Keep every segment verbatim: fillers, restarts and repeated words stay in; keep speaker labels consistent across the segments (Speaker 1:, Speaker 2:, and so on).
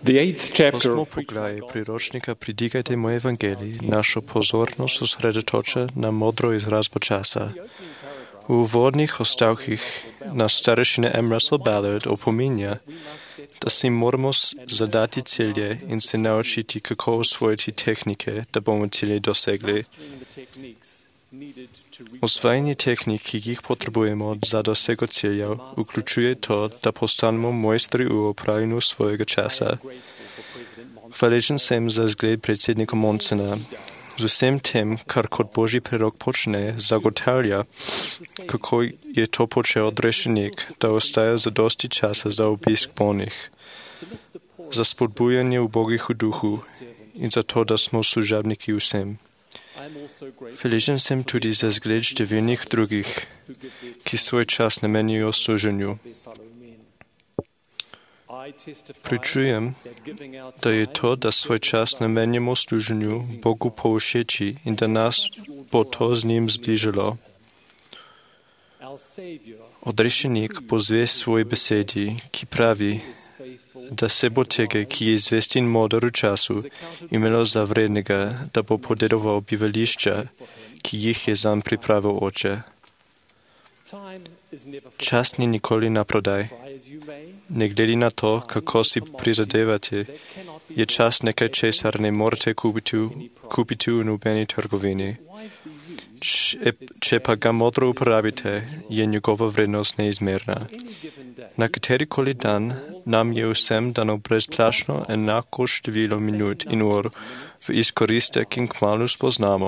Speaker 1: The eighth chapter
Speaker 2: Osmo
Speaker 1: of
Speaker 2: poglavje priročnika Pridigajtemo Evangeliji našo pozornost osredotoča na modro izrazbo časa. V uvodnih ostavkih nas starešina M. Russell Ballard opominja, da si moramo zadati cilje in se naučiti, kako osvojiti tehnike, da bomo cilje dosegli. Osvajanje tehnik, ki jih potrebujemo za dosego ciljev, vključuje to, da postanemo mojstri v upravljanju svojega časa. Hvaležen sem za zgled predsednika Monsona. Z vsem tem, kar kot Božji prerok počne, zagotavlja, kako je to počel odrešenik, da ostaja zadosti časa za obisk bolnih, za spodbujanje ubogih v duhu in za to, da smo služabniki vsem. Hvaležen sem tudi za zgled številnih drugih, ki svoj čas namenijo služenju. Pričujem, da je to, da svoj čas namenjamo služenju, Bogu povšeči in da nas bo to z njim zbližalo. Odrešenik pozve svoj besedi, ki pravi, da se bo tega, ki je zvest in moder v času, imelo za vrednega, da bo podedoval bivališča, ki jih je zanj pripravil oče. Čas ni nikoli naprodaj. Ne glede na to, kako si prizadevate, je čas nekaj, česar ne morete kupiti, kupiti v nobeni trgovini. Če, če pa ga modro uporabite, je njegova vrednost neizmerna. Na katerikoli dan nam je vsem dano brezplačno enako število minut in ur v izkoristek in kmalu spoznamo.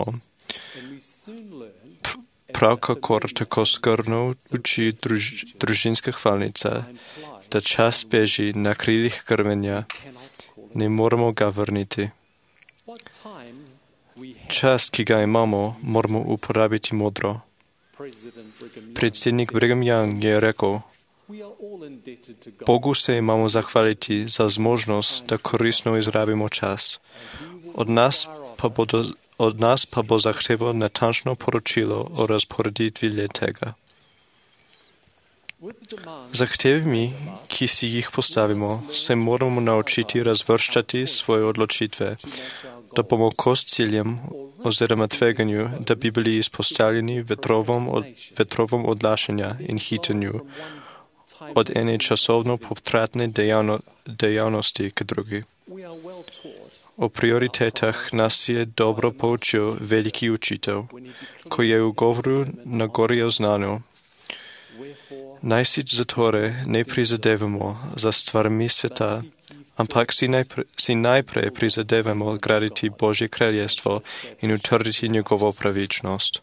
Speaker 2: Prav kakor tako skrbno uči druž, družinska hvalnica, da čas beži na krilih krmenja, ne moramo ga vrniti. Čas, ki ga imamo, moramo uporabiti modro. Predsednik Brigham Young je rekel, Bogu se imamo zahvaliti za zmožnost, da koristno izrabimo čas. Od nas pa, bodo, od nas pa bo zahteval natančno poročilo o razporeditvi letega. Zahtevami, ki si jih postavimo, se moramo naučiti razvrščati svoje odločitve, da bomo kos ciljem oziroma tveganju, da bi bili izpostavljeni vetrovom, od, vetrovom odlašanja in hitenju od ene časovno potratne dejavno, dejavnosti k drugi. O prioritetah nas je dobro poučil veliki učitelj, ko je v govoru na gori oznanil, naj si zatore ne prizadevamo za stvarmi sveta, ampak si najprej, si najprej prizadevamo graditi Božje kraljestvo in utrditi njegovo pravičnost.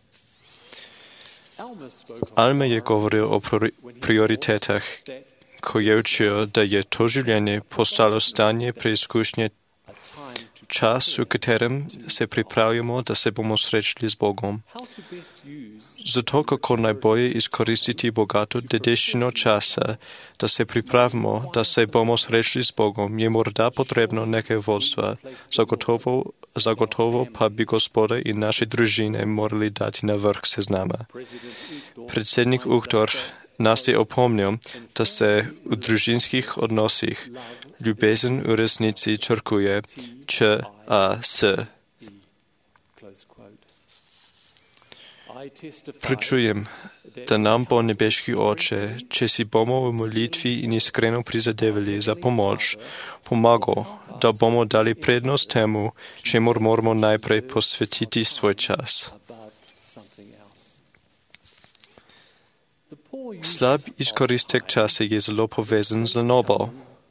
Speaker 2: Alma je govoril o prioritetah, ko je učil, da je to življenje postalo stanje preizkušnje, čas, v katerem se pripravljamo, da se bomo srečali z Bogom. Zato, kako najbolje izkoristiti bogato dediščino časa, da se pripravimo, da se bomo srečali z Bogom, je morda potrebno nekaj vodstva. Zagotovo, zagotovo pa bi Gospoda in naše družine morali dati na vrh seznama. Predsednik Uchtdorf nas je opomnil, da se v družinskih odnosih ljubezen v resnici črkuje Č A S. Pričujem, da nam bo nebeški Oče, če si bomo v molitvi in iskreno prizadevali za pomoč, pomagal, da bomo dali prednost temu, čemur moramo najprej posvetiti svoj čas. Slab izkoristek časa je zelo povezan z lenobo.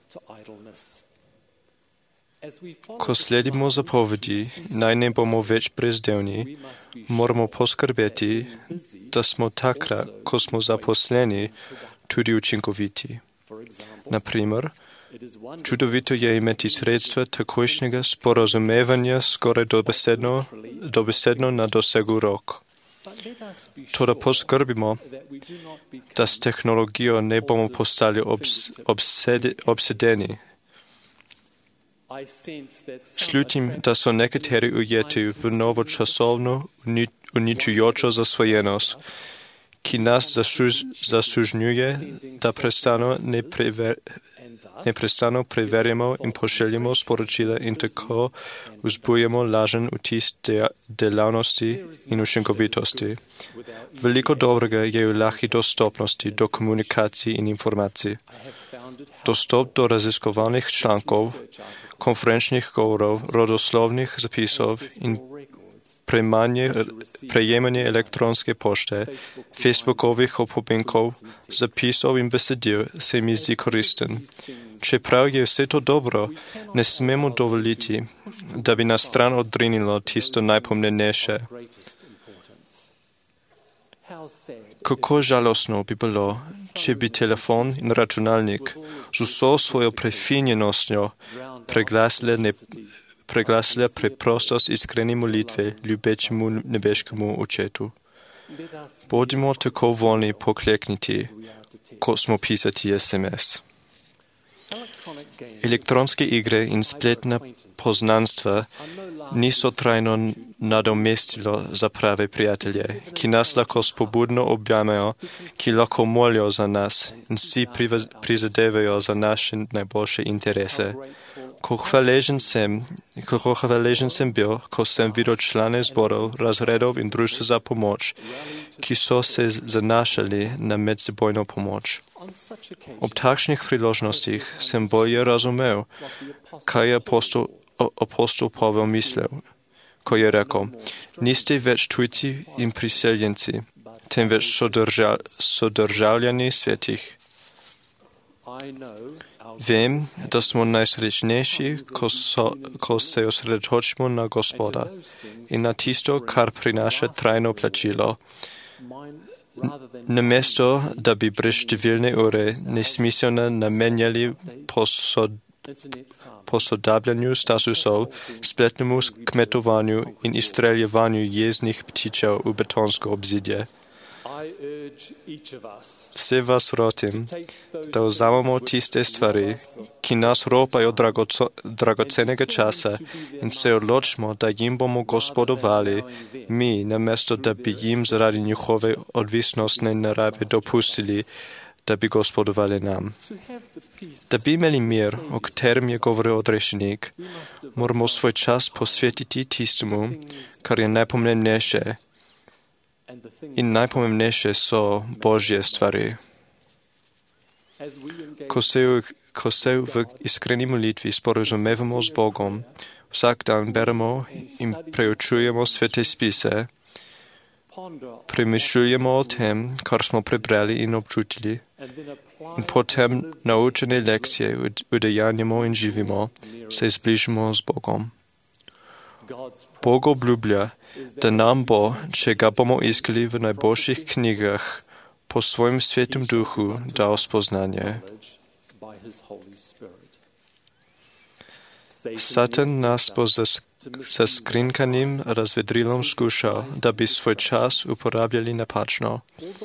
Speaker 2: Ko sledimo zapovedi, naj ne bomo več brezdelni, moramo poskrbeti, da smo takrat, ko smo zaposleni, tudi učinkoviti. Naprimer, čudovito je imeti sredstva takojšnjega sporazumevanja skoraj dobesedno, dobesedno na dosegu rok. Toda poskrbimo, da s tehnologijo ne bomo postali obs, obsedi, obsedeni. Slutim, da so nekateri ujeti v novo časovno uničujočo zasvojenost, ki nas zasuž, zasužnjuje, da prestano ne, prever, neprestano preverjamo in pošeljemo sporočila in tako vzbujemo lažen vtis de, delavnosti in učinkovitosti. Veliko dobrega je v lahki dostopnosti do komunikacij in informacij. Dostop do raziskovalnih člankov, konferenčnih govorov, rodoslovnih zapisov in prejemanje, prejemanje elektronske pošte, Facebookovih opominkov, zapisov in besedil se mi zdi koristen. Čeprav je vse to dobro, ne smemo dovoliti, da bi nas stran odrinilo tisto najpomembnejše. Kako žalostno bi bilo, če bi telefon in računalnik z vso svojo prefinjenostjo preglasile, ne, preglasile preprostost iskrene molitve ljubečemu nebeškemu očetu. Bodimo tako voljni poklekniti, ko smo pisati es em es. Elektronske igre in spletna poznanstva niso trajno nadomestilo za prave prijatelje, ki nas lahko spobudno objamajo, ki lahko molijo za nas in si prizadevajo za naše najboljše interese. Ko hvaležen sem, kako hvaležen sem bil, ko sem videl člane zborov, razredov in društva za pomoč, ki so se zanašali na medsebojno pomoč. Ob takšnih priložnostih sem bolje razumel, kaj je apostol, apostol Pavel mislil, ko je rekel, niste več tujci in priseljenci, temveč sodržav, sodržavljani svetih. Vem, da smo najsrečnejši, ko, so, ko se osredotočimo na Gospoda in na tisto, kar prinaša trajno plačilo. Namesto, da bi brez številne ure nesmiselno namenjali posod, posodabljanju statusov, spletnemu kmetovanju in izstreljevanju jeznih ptičev v betonsko obzidje. Vse vas rotim, da vzamemo tiste stvari, ki nas ropajo dragoco, dragocenega časa in se odločimo, da jim bomo gospodovali mi, namesto da bi jim zaradi njihove odvisnostne narave dopustili, da bi gospodovali nam. Da bi imeli mir, o katerem je govoril odrešenik, moramo svoj čas posvetiti tistemu, kar je najpomembnejše. In najpomembnejše so Božje stvari. Ko se, v, ko se v iskreni molitvi sporazumevamo z Bogom, vsak dan beremo in preučujemo svete spise, premišljujemo o tem, kar smo prebrali in občutili, in potem naučene lekcije udejanjamo in živimo, se zbližimo z Bogom. Bog obljublja, da nam bo, če ga bomo iskali v najboljših knjigah, po svojem svetem duhu dal spoznanje. Satan nas bo za skrinkanim razvedrilom skušal, da bi svoj čas uporabljali napačno.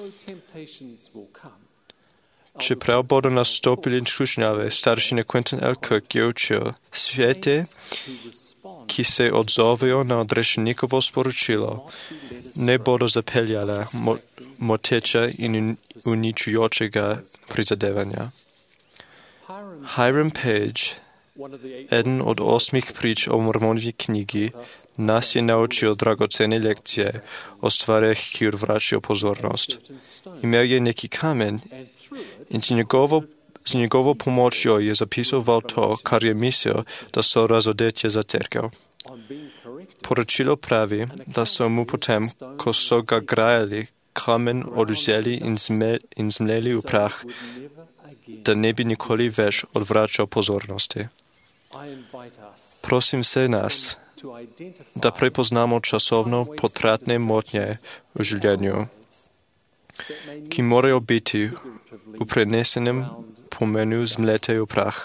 Speaker 2: Čeprav bodo nastopili skušnjave, staršine Quentin L. Cook je učil, svete, ki se odzovejo na odrešenikovo sporočilo, ne bodo zapeljale mo- moteča in uničujočega prizadevanja. Hiram Page, eden od osmih prič o Mormonovi knjigi, nas je naučil dragocene lekcije o stvareh, ki odvračajo pozornost. Imel je neki kamen in z njegovo Z njegovo pomočjo je zapisoval to, kar je mislil, da so razodetje za cerkev. Poročilo pravi, da so mu potem, ko so ga grajali, kamen odvzeli in, zme, in zmleli v prah, da ne bi nikoli več odvračal pozornosti. Prosim se nas, da prepoznamo časovno potratne motnje v življenju, ki morajo biti v prenesenem pomenu zmletejo prah.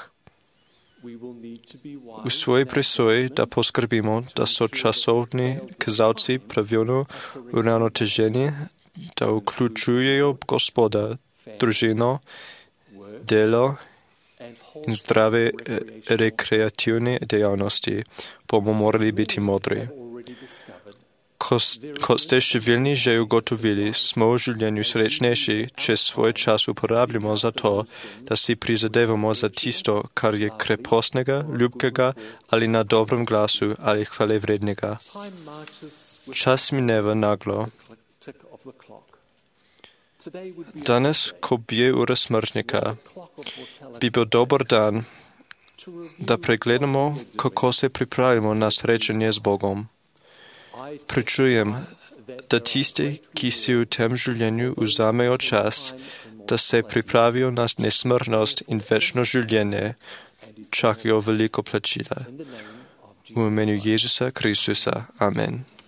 Speaker 2: V svoji presoji, da poskrbimo, da so časovni kazalci pravilno uravnoteženi, da vključujejo Gospoda, družino, delo in zdrave rekreativne dejavnosti, bomo morali biti modri. Kot ste številni že ugotovili, smo v življenju srečnejši, če svoj čas uporabljamo za to, da si prizadevamo za tisto, kar je krepostnega, ljubkega ali na dobrem glasu ali hvalevrednega. Čas mineva naglo. Danes, ko bije ura smrtnika, bi bil dober dan, da pregledamo, kako se pripravimo na srečanje z Bogom. Pričujem, da tisti, ki si v tem življenju vzamejo čas, da se pripravijo na nesmrtnost in večno življenje, čakajo veliko plačila. V imenu Jezusa Kristusa. Amen.